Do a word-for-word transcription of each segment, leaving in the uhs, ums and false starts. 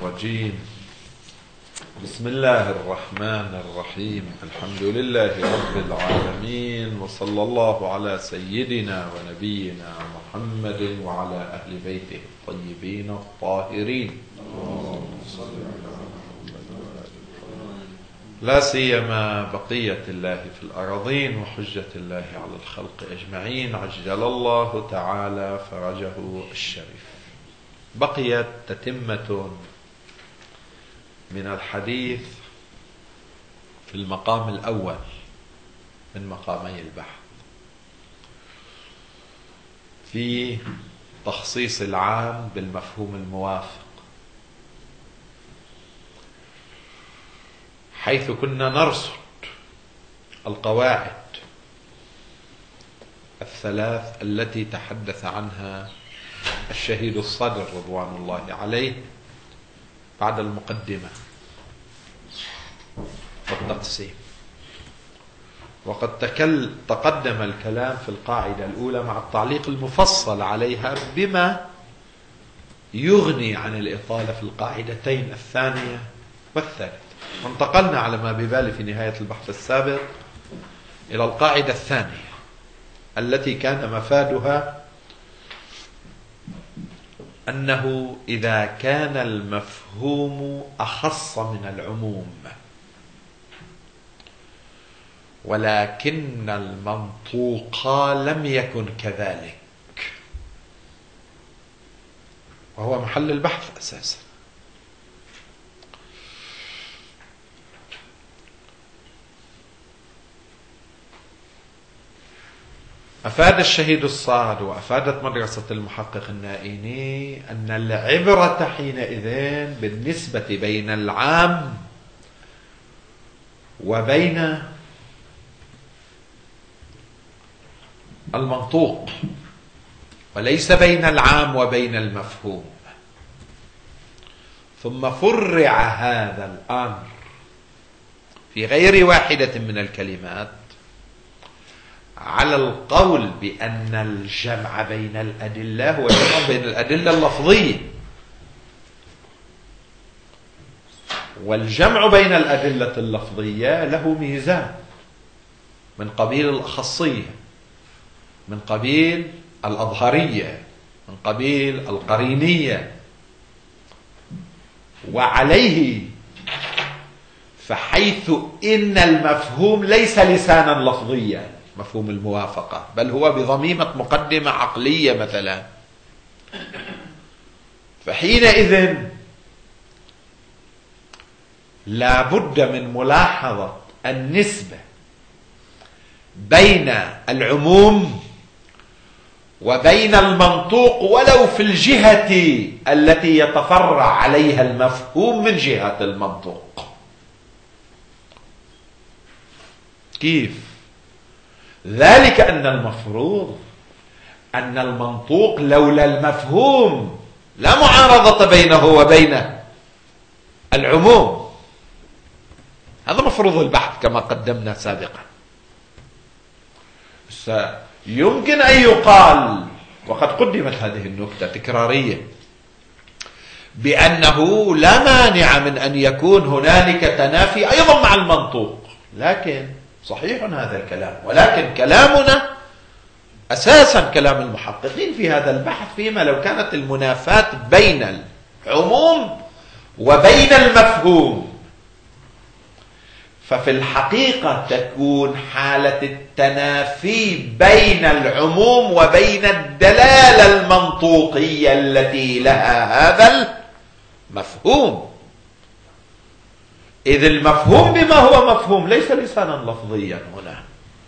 الرجيم. بسم الله الرحمن الرحيم. الحمد لله رب العالمين، وصلى الله على سيدنا ونبينا محمد وعلى أهل بيته الطيبين الطاهرين، لا سيما بقية الله في الأراضين وحجة الله على الخلق أجمعين، عجل الله تعالى فرجه الشريف. بقيت تتمة من الحديث في المقام الأول من مقامي البحث في تخصيص العام بالمفهوم الموافق، حيث كنا نرصد القواعد الثلاث التي تحدث عنها الشهيد الصدر رضوان الله عليه بعد المقدمة والتقسيم. وقد تكل تقدم الكلام في القاعدة الأولى مع التعليق المفصل عليها بما يغني عن الإطالة في القاعدتين الثانية والثالثة. وانتقلنا على ما ببالي في نهاية البحث السابق إلى القاعدة الثانية التي كان مفادها أنه إذا كان المفهوم أخص من العموم ولكن المنطوق لم يكن كذلك، وهو محل البحث أساسا، أفاد الشهيد الصاد وأفادت مدرسة المحقق النائيني أن العبرة حينئذ بالنسبة بين العام وبين المنطوق، وليس بين العام وبين المفهوم. ثم فرع هذا الأمر في غير واحدة من الكلمات على القول بأن الجمع بين الأدلة هو جمع بين الأدلة اللفظية، والجمع بين الأدلة اللفظية له ميزان من قبيل الأخصية، من قبيل الأظهرية، من قبيل القرينية. وعليه فحيث إن المفهوم ليس لسانا لفظيا مفهوم الموافقة، بل هو بضميمة مقدمة عقلية مثلا، فحينئذ لا بد من ملاحظة النسبة بين العموم وبين المنطوق ولو في الجهة التي يتفرع عليها المفهوم من جهة المنطوق. كيف؟ ذلك أن المفروض أن المنطوق لولا المفهوم لا معارضة بينه وبين العموم. هذا مفروض البحث كما قدمنا سابقا. يمكن أن يقال، وقد قدمت هذه النكتة تكرارية، بأنه لا مانع من أن يكون هنالك تنافي أيضا مع المنطوق، لكن صحيح هذا الكلام، ولكن كلامنا أساسا كلام المحققين في هذا البحث فيما لو كانت المنافاة بين العموم وبين المفهوم، ففي الحقيقة تكون حالة التنافي بين العموم وبين الدلالة المنطوقية التي لها هذا المفهوم، إذ المفهوم بما هو مفهوم ليس لسانا لفظيا هنا.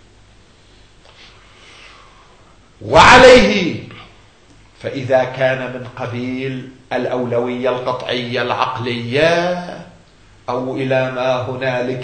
وعليه فإذا كان من قبيل الأولوية القطعية العقلية أو إلى ما هنالك،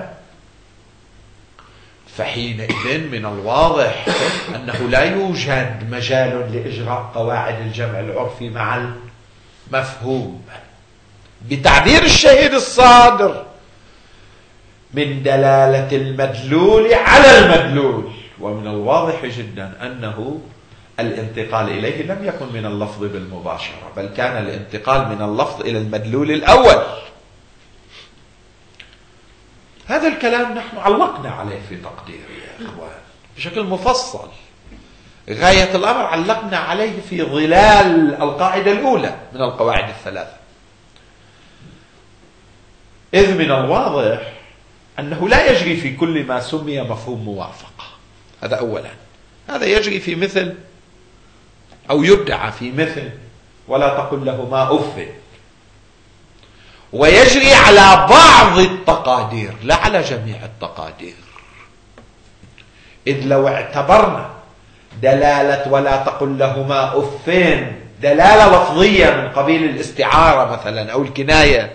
فحينئذ من الواضح أنه لا يوجد مجال لإجراء قواعد الجمع العرفي مع المفهوم، بتعبير الشهيد الصادر من دلالة المدلول على المدلول. ومن الواضح جدا أنه الانتقال إليه لم يكن من اللفظ بالمباشرة، بل كان الانتقال من اللفظ إلى المدلول الأول. هذا الكلام نحن علقنا عليه في تقديري يا إخوان بشكل مفصل. غاية الأمر علقنا عليه في ظلال القاعدة الأولى من القواعد الثلاثة، إذ من الواضح أنه لا يجري في كل ما سمي مفهوم موافقة. هذا أولا. هذا يجري في مثل أو يدعى في مثل ولا تقل لهما أف، ويجري على بعض التقادير لا على جميع التقادير. إذ لو اعتبرنا دلالة ولا تقل لهما أفين دلالة لفظية من قبيل الاستعارة مثلا أو الكناية،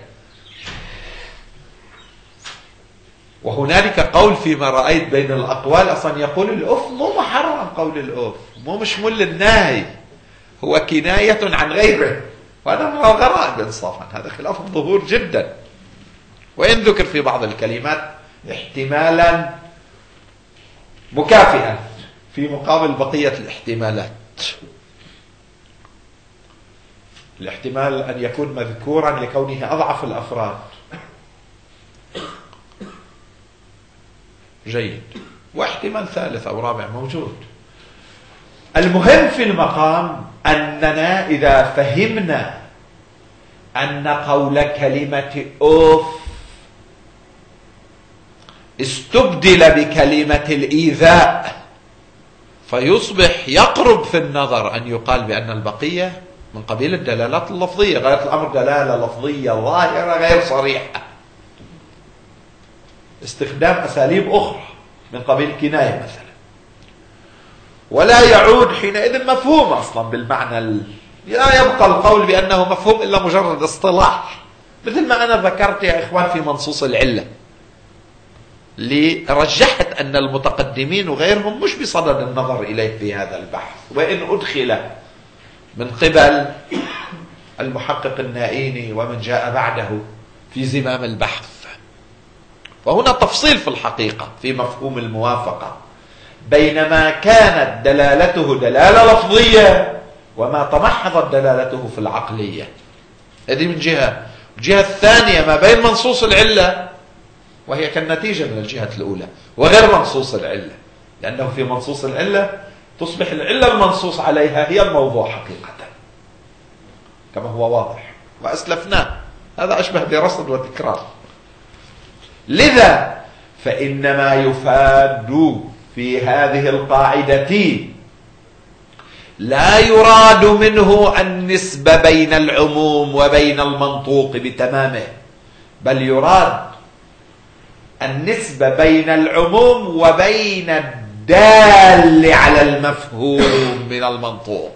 وهنالك قول فيما رأيت بين الأقوال أصلا يقول الأف مو محرم، قول الأف مو مشمول للنهي، هو كناية عن غيره، وهذا من الغرائب إنصافا. هذا خلاف الظهور جدا، وإن ذكر في بعض الكلمات احتمالا مكافئا في مقابل بقية الاحتمالات. الاحتمال أن يكون مذكورا لكونه أضعف الأفراد جيد، واحتمال ثالث أو رابع موجود. المهم في المقام أننا إذا فهمنا أن قول كلمة أوف استبدل بكلمة الإيذاء فيصبح يقرب في النظر أن يقال بأن البقية من قبيل الدلالات اللفظية. غاية الأمر دلالة لفظية ظاهرة غير صريحة، استخدام أساليب أخرى من قبيل الكناية مثلا، ولا يعود حينئذ مفهوم أصلا بالمعنى ال... لا يبقى القول بأنه مفهوم إلا مجرد اصطلاح، مثل ما أنا ذكرت يا إخوان في منصوص العلة، لرجحت أن المتقدمين وغيرهم مش بصدد النظر إليه في هذا البحث، وإن أدخل من قبل المحقق النائيني ومن جاء بعده في زمام البحث. وهنا تفصيل في الحقيقة في مفهوم الموافقة بينما كانت دلالته دلالة لفظية وما تمحضت دلالته في العقلية. هذه من جهة. الجهة الثانية ما بين منصوص العلة وهي كالنتيجة من الجهة الأولى وغير منصوص العلة، لأنه في منصوص العلة تصبح العلة المنصوص عليها هي الموضوع حقيقة كما هو واضح وأسلفناه. هذا أشبه برصد وتكرار. لذا فإنما يفاد في هذه القاعدة لا يراد منه النسبة بين العموم وبين المنطوق بتمامه، بل يراد النسبة بين العموم وبين الدال على المفهوم من المنطوق.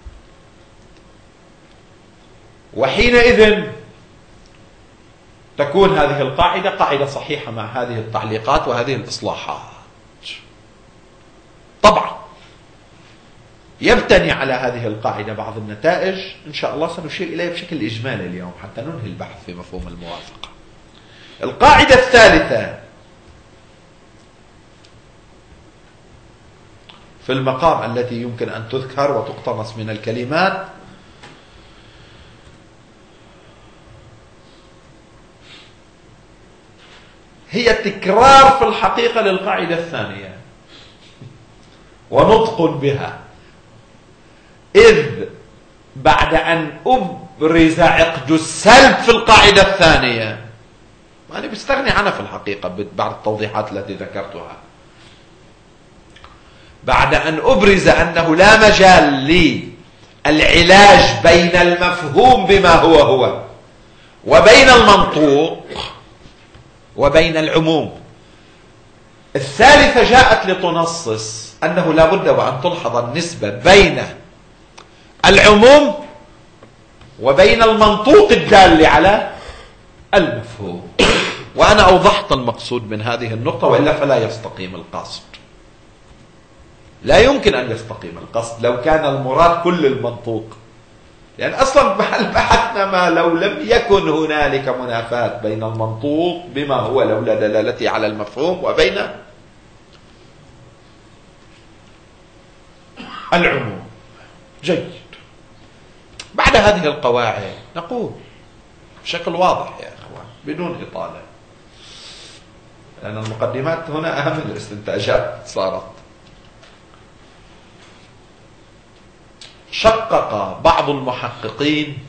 وحينئذ تكون هذه القاعدة قاعدة صحيحة مع هذه التعليقات وهذه الإصلاحات. طبعا يبتني على هذه القاعدة بعض النتائج إن شاء الله سنشير إليها بشكل إجمالي اليوم حتى ننهي البحث في مفهوم الموافقة. القاعدة الثالثة في المقام التي يمكن أن تذكر وتقتنص من الكلمات هي تكرار في الحقيقة للقاعدة الثانية ونطق بها، إذ بعد أن أبرز عقد السلب في القاعدة الثانية، أنا بستغني عنها في الحقيقة بعد التوضيحات التي ذكرتها، بعد أن أبرز أنه لا مجال للعلاج بين المفهوم بما هو هو وبين المنطوق وبين العموم، الثالثة جاءت لتنصص أنه لا بد وأن تلحظ النسبة بين العموم وبين المنطوق الدال على المفهوم. وأنا أوضحت المقصود من هذه النقطة، وإلا فلا يستقيم القصد. لا يمكن أن يستقيم القصد لو كان المراد كل المنطوق، لأن أصلا بحثنا ما لو لم يكن هنالك منافاة بين المنطوق بما هو لولا دلالته على المفهوم وبين العموم. جيد. بعد هذه القواعد نقول بشكل واضح يا أخوان بدون إطالة، لأن المقدمات هنا أهم الاستنتاجات صارت. شقق بعض المحققين،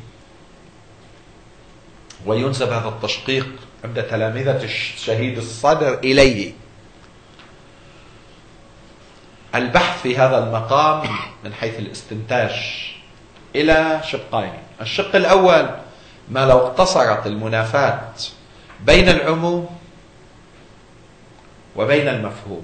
وينسب هذا التشقيق عند تلامذة الشهيد الصدر إليه، البحث في هذا المقام من حيث الاستنتاج إلى شقين. الشق الأول ما لو اقتصرت المنافاة بين العموم وبين المفهوم.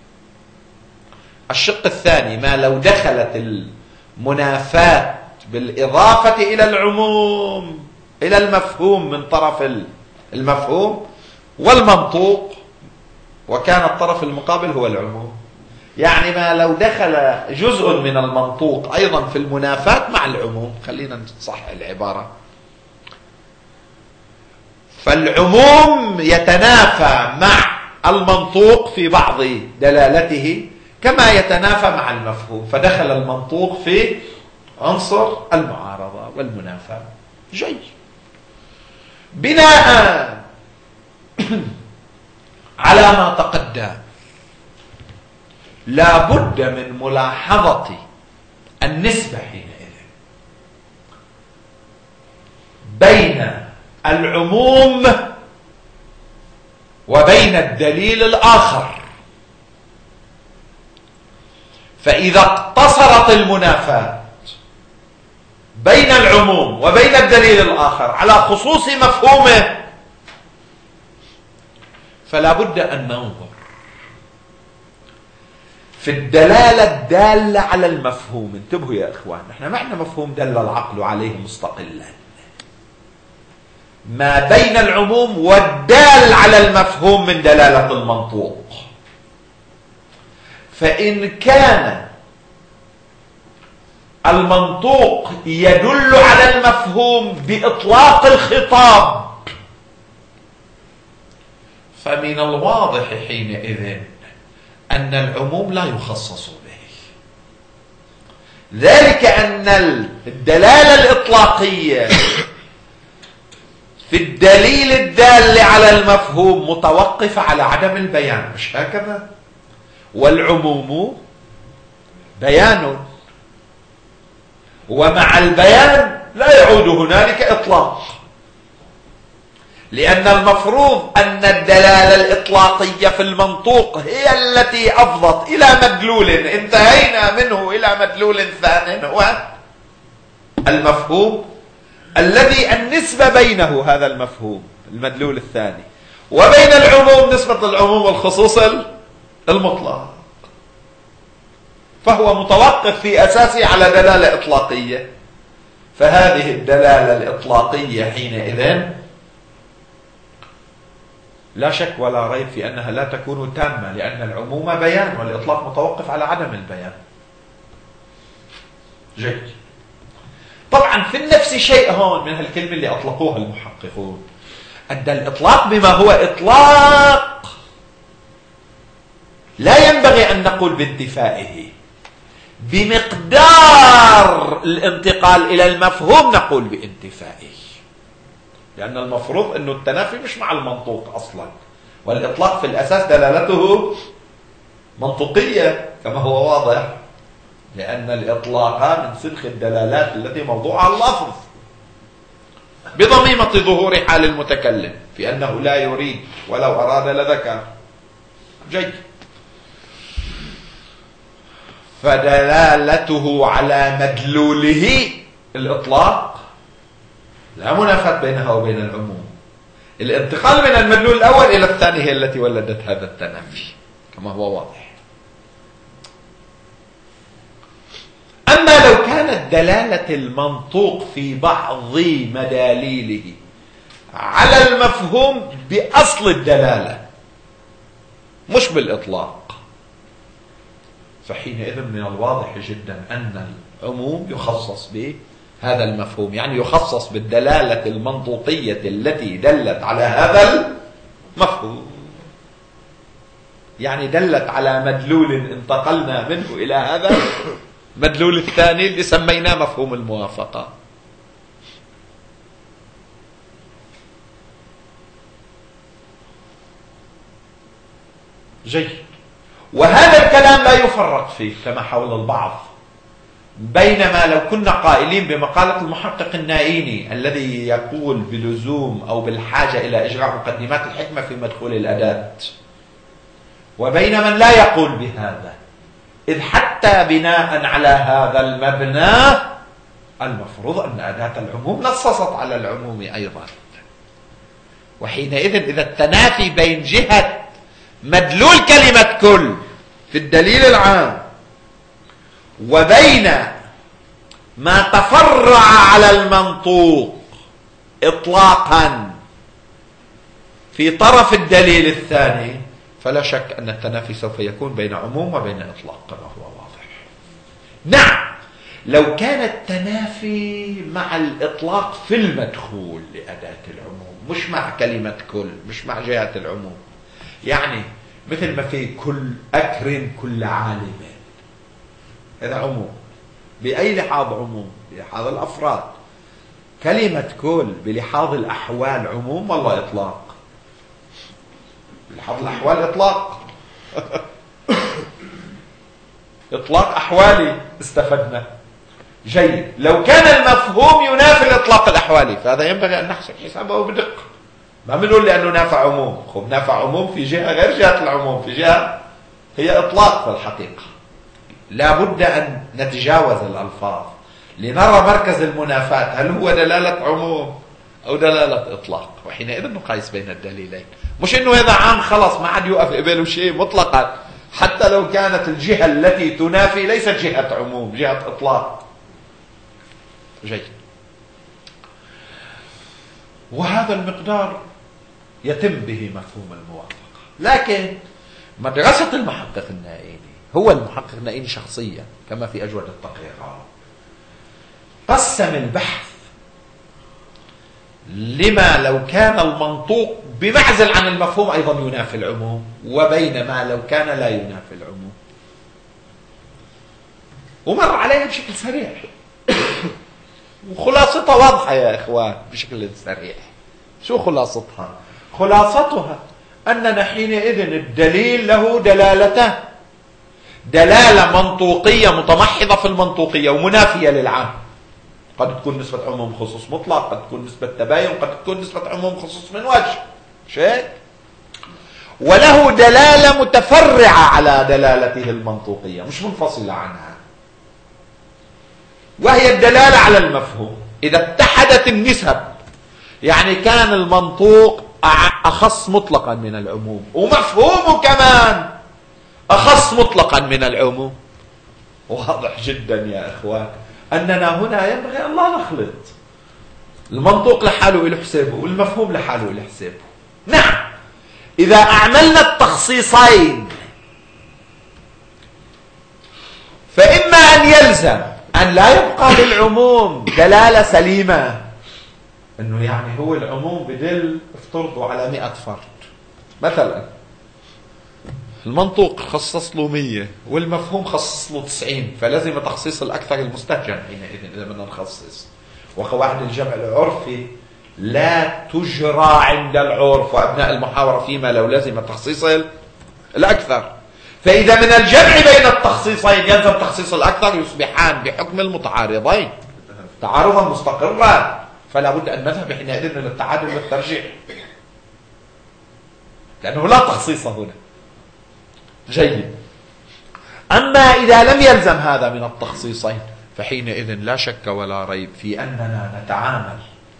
الشق الثاني ما لو دخلت المنافاة بالإضافة إلى العموم إلى المفهوم من طرف المفهوم والمنطوق، وكان الطرف المقابل هو العموم. يعني ما لو دخل جزء من المنطوق أيضا في المنافاة مع العموم، خلينا نصحح العبارة، فالعموم يتنافى مع المنطوق في بعض دلالته كما يتنافى مع المفهوم، فدخل المنطوق في عنصر المعارضة والمنافاة. جيد. بناء على ما تقدم لا بد من ملاحظة النسبة حينئذ بين العموم وبين الدليل الآخر. فإذا اقتصرت المنافاة بين العموم وبين الدليل الآخر على خصوص مفهومه، فلا بد أن ننظر في الدلالة الدالة على المفهوم. انتبهوا يا إخوان، نحن معنا مفهوم دل العقل عليه مستقلا، ما بين العموم والدال على المفهوم من دلالة المنطوق. فإن كان المنطوق يدل على المفهوم بإطلاق الخطاب، فمن الواضح حينئذ أن العموم لا يخصص به، ذلك أن الدلالة الإطلاقية في الدليل الدال على المفهوم متوقفة على عدم البيان، مش هكذا؟ والعموم بيان، ومع البيان لا يعود هنالك إطلاق، لأن المفروض أن الدلالة الإطلاقية في المنطوق هي التي أفضت إلى مدلول انتهينا منه إلى مدلول ثان هو المفهوم الذي النسبة بينه هذا المفهوم المدلول الثاني وبين العموم نسبة العموم والخصوص المطلق، فهو متوقف في أساسه على دلالة إطلاقية. فهذه الدلالة الإطلاقية حينئذ لا شك ولا ريب في أنها لا تكون تامة، لأن العموم بيان والإطلاق متوقف على عدم البيان. جيد. طبعا في النفس شيء هون من هالكلمة اللي أطلقوها المحققون، أدى الإطلاق بما هو إطلاق لا ينبغي أن نقول بانتفائه، بمقدار الانتقال إلى المفهوم نقول بانتفائه، لأن المفروض أنه التنافي مش مع المنطوق أصلا، والإطلاق في الأساس دلالته منطقية كما هو واضح، لأن الإطلاق من سلخ الدلالات التي موضوعها اللفظ بضميمة ظهور حال المتكلم في أنه لا يريد ولو أراد لذكر. جيد. فدلالته على مدلوله الإطلاق لا منافاة بينها وبين العموم. الانتقال من المدلول الأول إلى الثاني هي التي ولدت هذا التنافي كما هو واضح. أما لو كانت دلالة المنطوق في بعض مداليله على المفهوم بأصل الدلالة مش بالإطلاق، فحينئذ من الواضح جدا أن العموم يخصص به هذا المفهوم، يعني يخصص بالدلالة المنطوقية التي دلت على هذا المفهوم، يعني دلت على مدلول انتقلنا منه إلى هذا المدلول الثاني اللي سميناه مفهوم الموافقة. جيد. وهذا الكلام لا يفرط فيه كما حول البعض، بينما لو كنا قائلين بمقالة المحقق النائيني الذي يقول بلزوم أو بالحاجة إلى إجراء مقدمات الحكمة في مدخول الأداة، وبين من لا يقول بهذا، إذ حتى بناء على هذا المبنى المفروض أن أداة العموم نصصت على العموم أيضا. وحينئذ إذا التنافي بين جهة مدلول كلمة كل في الدليل العام وبين ما تفرع على المنطوق إطلاقا في طرف الدليل الثاني، فلا شك أن التنافي سوف يكون بين عموم وبين إطلاق كما هو واضح. نعم، لو كان التنافي مع الإطلاق في المدخول لأداة العموم، مش مع كلمة كل، مش مع جهة العموم. يعني مثل ما في كل أكرم كل عالم، هذا عموم. بأي لحاظ عموم؟ بلحاظ الأفراد. كلمة كل بلحاظ الأحوال عموم والله إطلاق؟ بلحاظ الأحوال إطلاق. إطلاق أحوالي استفدنا. جيد. لو كان المفهوم ينافي الإطلاق الأحوالي فهذا ينبغي أن نحسب حسابه بدقة. ما بنقول لأنه نافع عموم، خب نافع عموم في جهة غير جهة العموم، في جهة هي إطلاق في الحقيقة. لا بد أن نتجاوز الألفاظ لنرى مركز المنافاة، هل هو دلالة عموم أو دلالة إطلاق، وحينئذ نقايس بين الدليلين. مش إنه هذا عام خلص ما عاد يوقف قبله شيء مطلقا، حتى لو كانت الجهة التي تنافي ليست جهة عموم، جهة إطلاق. جيد. وهذا المقدار يتم به مفهوم الموافقة. لكن مدرسة المحقق النائيني، هو المحقق النائيني شخصيا كما في أجودة التقريرات، قسم البحث لما لو كان المنطوق بمعزل عن المفهوم أيضا ينافي العموم، وبين ما لو كان لا ينافي العموم، ومر عليها بشكل سريع. وخلاصتها واضحة يا إخوان بشكل سريع. شو خلاصتها؟ خلاصتها أننا حينئذ الدليل له دلالته، دلالة منطوقية متمحضة في المنطوقية ومنافية للعام. قد تكون نسبة عموم خصوص مطلق، قد تكون نسبة تباين، قد تكون نسبة عموم خصوص من وجه شيء، وله دلالة متفرعة على دلالته المنطوقية مش منفصلة عنها، وهي الدلالة على المفهوم. إذا اتحدت النسب يعني كان المنطوق أخص مطلقا من العموم، ومفهومه كمان أخص مطلقا من العموم. واضح جدا يا إخوان أننا هنا ينبغي أن لا نخلط. المنطوق لحاله له حسابه والمفهوم لحاله له حسابه. نعم، إذا أعملنا التخصيصين فإما أن يلزم أن لا يبقى للعموم دلالة سليمة، أنه يعني هو العموم بدل افترضوا على مئة فرد مثلا، المنطوق خصص له مية والمفهوم خصص له تسعين، فلازم تخصيص الأكثر المستهجن حينئذ إذا بدنا نخصص. وقواعد الجمع العرفي لا تجرى عند العرف وأبناء المحاورة فيما لو لازم تخصيص الأكثر. فإذا من الجمع بين التخصيصين يلزم تخصيص الأكثر يصبحان بحكم المتعارضين تعارضا مستقرا، فلا بد أن نذهب حينئذ للتعادل والترجيح، لأنه لا تخصيص هنا. جيد. أما إذا لم يلزم هذا من التخصيصين فحينئذ لا شك ولا ريب في أننا نتعامل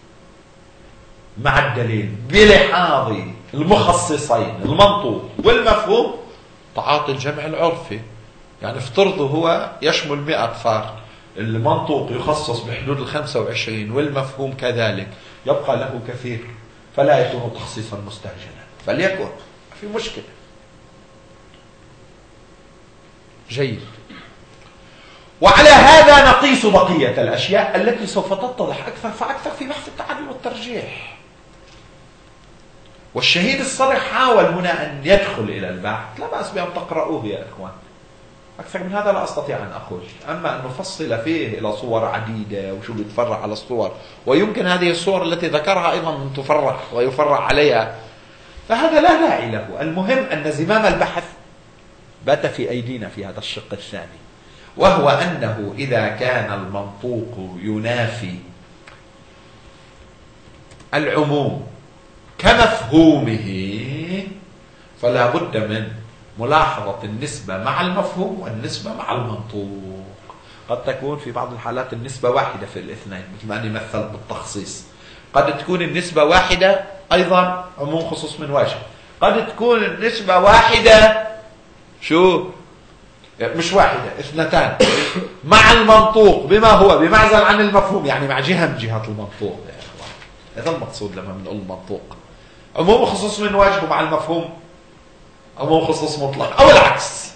مع الدليل بلحاظ المخصصين المنطوق والمفهوم تعاطي الجمع العرفي. يعني افترضوا هو يشمل مئة فرد، المنطوق يخصص بحدود الخمسة وعشرين والمفهوم كذلك، يبقى له كثير فلا يكون تخصيصا مستهجنا، فليكن في مشكلة. جيد. وعلى هذا نقيس بقية الأشياء التي سوف تتضح أكثر فأكثر في بحث التعادل والترجيح. والشهيد الصريح حاول هنا أن يدخل إلى البحث، لا بأس بأن تقرأوه يا إخوان، أكثر من هذا لا أستطيع أن أقول. أما أن نفصل فيه إلى صور عديدة وشو بيتفرع على الصور، ويمكن هذه الصور التي ذكرها أيضا تفرع ويفرع عليها، فهذا لا داعي له. المهم أن زمام البحث بات في أيدينا في هذا الشق الثاني، وهو أنه إذا كان المنطوق ينافي العموم كمفهومه فلا بد من ملاحظة النسبة مع المفهوم والنسبة مع المنطوق. قد تكون في بعض الحالات النسبة واحدة في الاثنين، مثل ما أني مثلت بالتخصيص. قد تكون النسبة واحدة أيضا عموم خصوص من وجه. قد تكون النسبة واحدة شو مش واحدة، اثنتان مع المنطوق بما هو بمعزل عن المفهوم، يعني مع جهة من جهات المنطوق. يا إخوان هذا المقصود لما بنقول المنطوق، عموم خصوص من وجه ومع المفهوم عموم خصوص مطلق، أو العكس.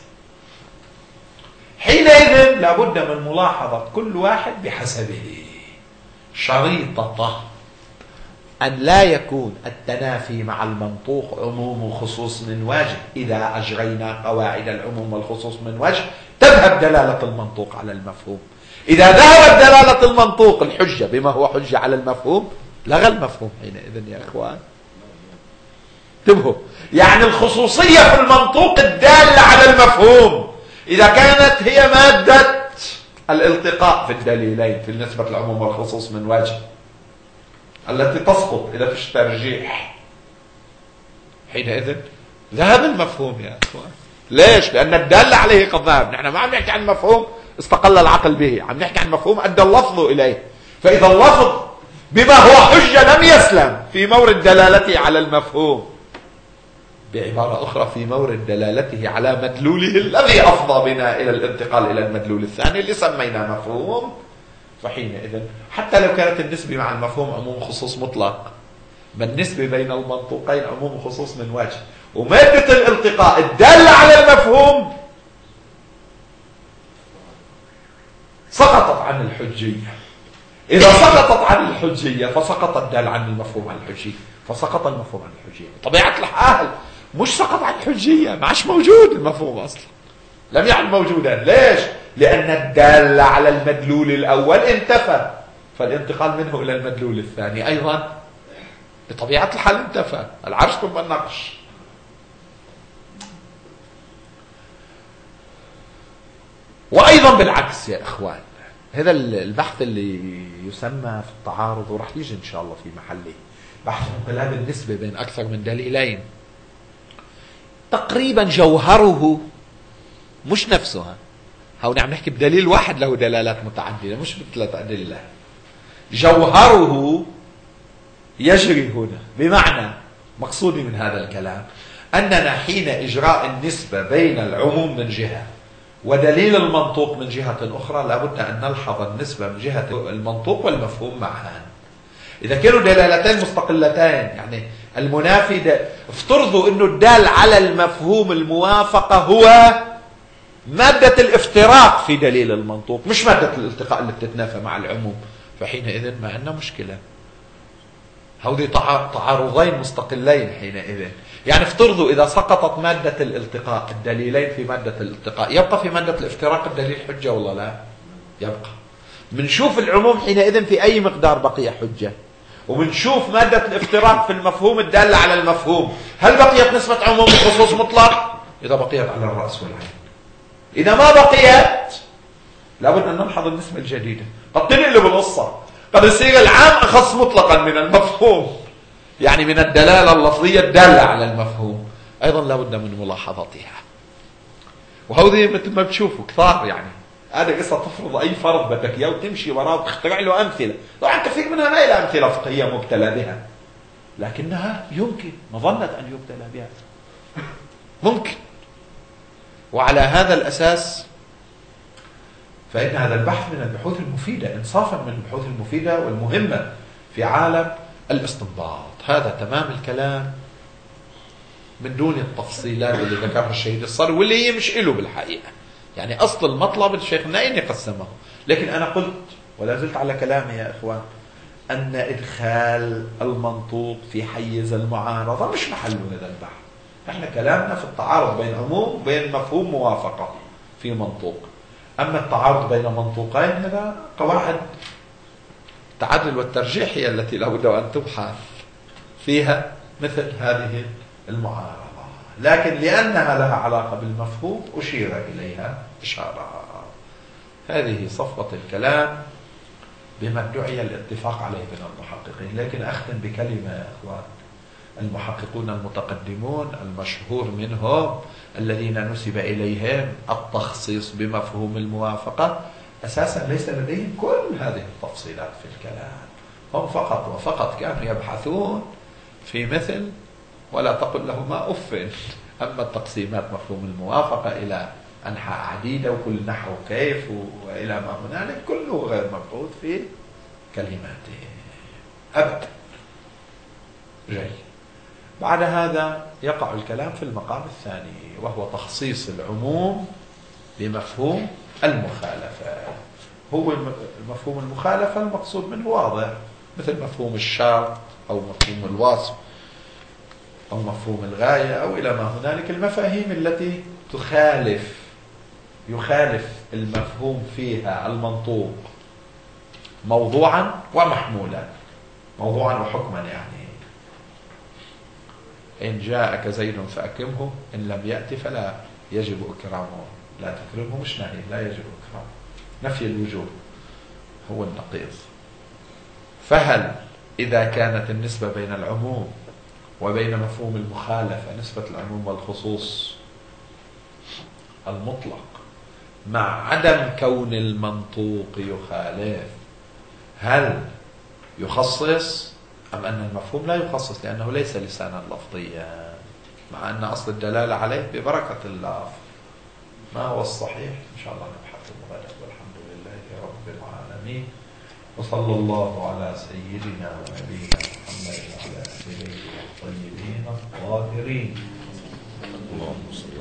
حينئذ لابد من ملاحظة كل واحد بحسبه، شريطة أن لا يكون التنافي مع المنطوق عموم وخصوص من وجه. إذا أجرينا قواعد العموم والخصوص من وجه تذهب دلالة المنطوق على المفهوم. إذا ذهبت دلالة المنطوق الحجة بما هو حجة على المفهوم لغى المفهوم حينئذ يا إخوان. انتبهوا، يعني الخصوصية في المنطوق الدالة على المفهوم إذا كانت هي مادة الالتقاء في الدليلين في نسبة العموم والخصوص من وجه التي تسقط إذا فيش ترجيح، حينئذ ذهب المفهوم يا أخوان. ليش؟ لأن الدالة عليه قد ذهب. نحن ما عم نحكي عن مفهوم استقل العقل به، عم نحكي عن مفهوم أدى اللفظ إليه. فإذا اللفظ بما هو حجة لم يسلم في مورد دلالته على المفهوم، بعبارة أخرى في مورد دلالته على مدلوله الذي أفضى بنا إلى الانتقال إلى المدلول الثاني اللي سميناه مفهوم، فحينئذ حتى لو كانت النسبة مع المفهوم عموم خصوص مطلق، ما النسبة بين المنطوقين عموم خصوص من وجه، ومادة الالتقاء الدالة على المفهوم سقطت عن الحجية. إذا سقطت عن الحجية فسقط الدال عن المفهوم عن الحجية، فسقط المفهوم عن الحجية. طبيعة الحال مش سقط عن الحجية، ما عادش موجود المفهوم أصلا، لم يعد موجودا. ليش؟ لأن الدالة على المدلول الأول انتفى، فالانتقال منه إلى المدلول الثاني أيضا بطبيعة الحال انتفى. العرش ثم النقش. وأيضا بالعكس يا إخوان، هذا البحث اللي يسمى في التعارض وراح يجي إن شاء الله في محله، بحث انقلاب النسبة بين أكثر من دليلين، تقريبا جوهره مش نفسها. هون عم نحكي بدليل واحد له دلالات متعددة مش بثلاث أدلة. جوهره يجري هنا، بمعنى مقصودي من هذا الكلام أننا حين إجراء النسبة بين العموم من جهة ودليل المنطوق من جهة أخرى لابد أن نلحظ النسبة من جهة المنطوق والمفهوم معا. إذا كانوا دلالتين مستقلتين، يعني المنافي افترضوا أنه الدال على المفهوم الموافقة هو مادة الافتراق في دليل المنطوق مش مادة الالتقاء اللي بتتنافى مع العموم، فحينئذ ما عندنا مشكلة. هودي تعارضين مستقلين حينئذ. يعني افترضوا إذا سقطت مادة الالتقاء الدليلين في مادة الالتقاء، يبقى في مادة الافتراق الدليل حجة ولا لا؟ يبقى. منشوف العموم حينئذ في أي مقدار بقي حجة، ومنشوف مادة الافتراق في المفهوم الدالة على المفهوم، هل بقيت نسبة عموم وخصوص مطلق؟ إذا بقيت على الرأس والعين. إذا ما بقيت لابد أن نلحظ النسبة الجديدة. قد تنقلب القصة، قد يصير العام أخص مطلقا من المفهوم، يعني من الدلالة اللفظية الدالة على المفهوم، أيضا لابد من ملاحظتها. وهذه مثل ما بتشوفوا كثار، يعني هذا قصة تفرض أي فرض بدك إياه وتمشي وراه وتخترع له أمثلة. طبعا كثير منها ما إلى أمثلة فقهية مبتلى بها، لكنها يمكن مظنة أن يبتلى بها، ممكن. وعلى هذا الأساس فإن هذا البحث من البحوث المفيدة، إنصافا من البحوث المفيدة والمهمة في عالم الاستنباط. هذا تمام الكلام من دون التفصيلات اللي ذكرها الشهيد الصري، واللي هي مش إله بالحقيقة. يعني أصل المطلب الشيخ النائني قسمه، لكن أنا قلت ولا زلت على كلامي يا إخوان أن إدخال المنطوق في حيز المعارضة مش محله هذا البحث. احنا كلامنا في التعارض بين عموم وبين مفهوم موافقة، في منطوق. أما التعارض بين منطوقين هذا قواعد التعدل والترجيح هي التي لابد أن تبحث فيها مثل هذه المعارضة، لكن لأنها لها علاقة بالمفهوم أشير إليها إشارة. هذه صفوة الكلام بما ادعي الاتفاق عليه بين المحققين. لكن أختم بكلمة يا أخوان، المحققون المتقدمون المشهور منهم الذين نسب إليهم التخصيص بمفهوم الموافقة أساسا ليس لديهم كل هذه التفصيلات في الكلام، هم فقط وفقط كانوا يبحثون في مثل ولا تقل لهما أف. أما التقسيمات مفهوم الموافقة إلى أنحاء عديدة وكل نحو كيف وإلى ما هنالك كله غير مبحوث في كلماته أبدا. جيد. بعد هذا يقع الكلام في المقام الثاني وهو تخصيص العموم بمفهوم المخالفة. هو مفهوم المخالفة المقصود منه واضح، مثل مفهوم الشرط أو مفهوم الوصف أو مفهوم الغاية أو إلى ما هنالك، المفاهيم التي تخالف يخالف المفهوم فيها المنطوق موضوعا ومحمولا. موضوعا وحكما يعني إن جاءك زيد فأكرمه، إن لم يأتي فلا يجب إكرامه. لا تكرمه مش نهي، لا يجب إكرامه، نفي الوجوب هو النقيض. فهل إذا كانت النسبة بين العموم وبين مفهوم المخالفة نسبة العموم والخصوص المطلق مع عدم كون المنطوق يخالف، هل يخصص أم أن المفهوم لا يخصص لأنه ليس لسانا لفظيا، مع أن أصل الدلالة عليه ببركة اللفظ؟ ما هو الصحيح؟ إن شاء الله نبحث غدا، والحمد لله رب العالمين، وصلى الله على سيدنا ونبينا محمد وعلى آله الطيبين الطاهرين. اللهم صل